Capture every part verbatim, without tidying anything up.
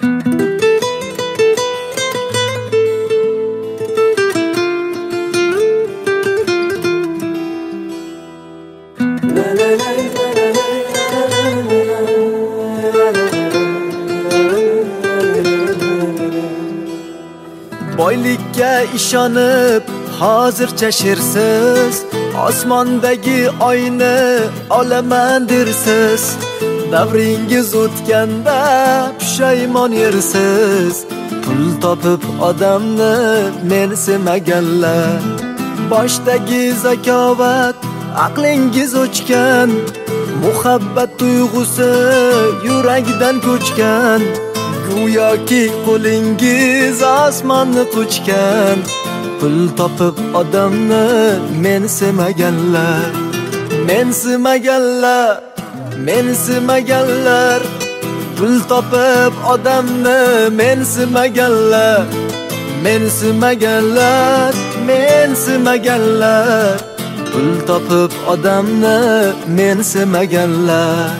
Boylikka ishonib hozircha shersiz, osmondagi oyni olaman dersiz. Davringiz o'tganda pushaymon yersiz, pul topib odamni mensimaganlar. Boshdagi zakovat aqlingiz o'chgan, muhabbat tuyg'usi yurakdan ko'chgan. Go'yoki qo'lingiz osmonni quchgan, pul topib odamni mensimaganlar. Mensimaganlar, mensimaganlar, pul topib odamni mensimaganlar. Mensimaganlar, mensimaganlar, pul topib odamni mensimaganlar.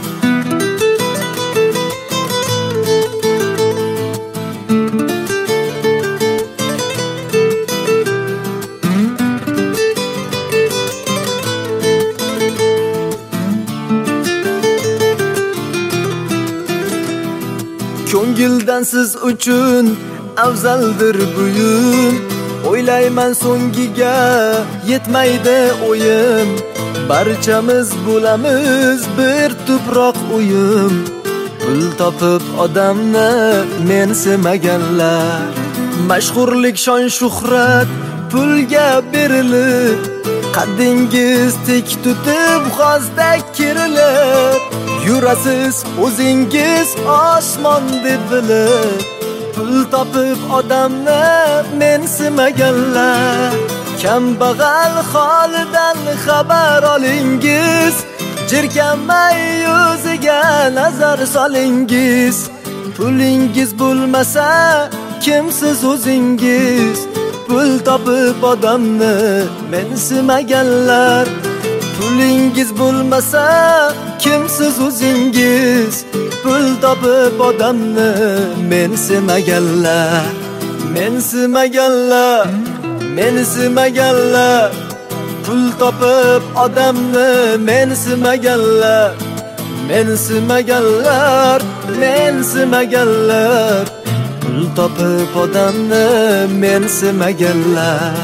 Ko'ngildan siz uchun afzaldir buyum, o'ylayman so'ngiga yetmaydi o'yim. Barchamiz bo'lamiz bir tuproq uyum, pul topib odamni mensimaganlar. Mashhurlik, shon shuhrat pulga berilib, qaddingiz tik tutib g'ozdek kerilib, yurasiz o'zingiz osmon deb bilib. Pul topib odamni mensimaganlar. Kambag'al holidan xabar olingiz, jirkanmay yuziga nazar solingiz. Pulingiz bo'lmasa kimsiz o'zingiz, pul topib odamni mensimaganlar. Pulingiz bo'lmasa kimsiz o'zingiz, pul topib odamni mensimaganlar. Mensimaganlar, mensimaganlar, pul topib odamni mensimaganlar. Mensimaganlar, mensimaganlar, pul topib odamni mensimaganlar.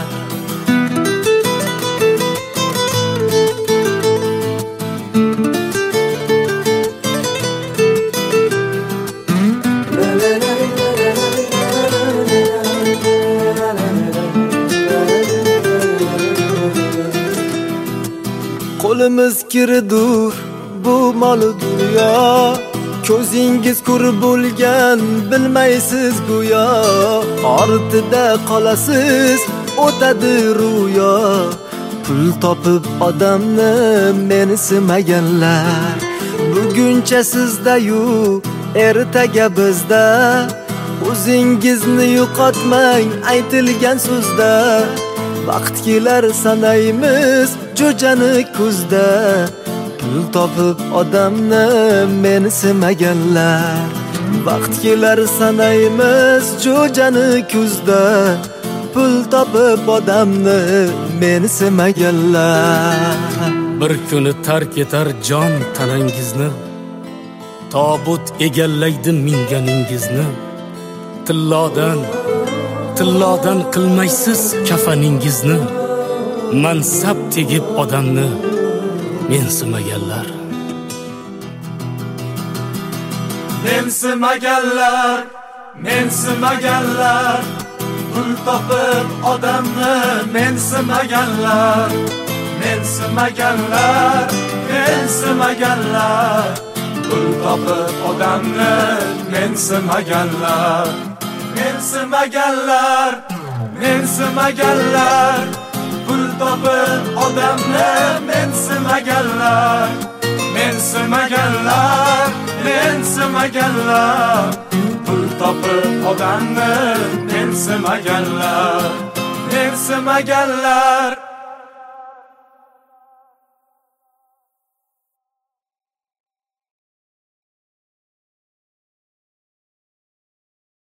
Qo'limiz kiridur bu mol dunyo, ko'zingiz ko'r bo'lgan bilmaysiz go'yo. Ortida qolasiz o'tadi ro'yo, pul topib odamni mensimaganlar. Buguncha sizda-yu ertaga bizda, o'zingizni yo'qotmang aytilgan so'zda. Vaqt kelar sanaymiz jo'jani kuzda, pul topib odamni mensimaganlar. Vaqt kelar sanaymiz jo'jani kuzda, pul topib odamni mensimaganlar. Bir kuni tark etar jon tanangizni, tobut egallaydi minganingizni. Tillodan, tillodan qilmaysiz kafaningizni, mansab tegib odamni mensimaganlar. Mensimaganlar, mensimaganlar, pul topib odamni mensimaganlar. Mensimaganlar, mensimaganlar, pul topib odamni mensimaganlar. Mensimaganlar, mensimaganlar, pul topib odamni mensimaganlar. Mensimaganlar, mensimaganlar, pul topib odamni mensimaganlar. Mensimaganlar.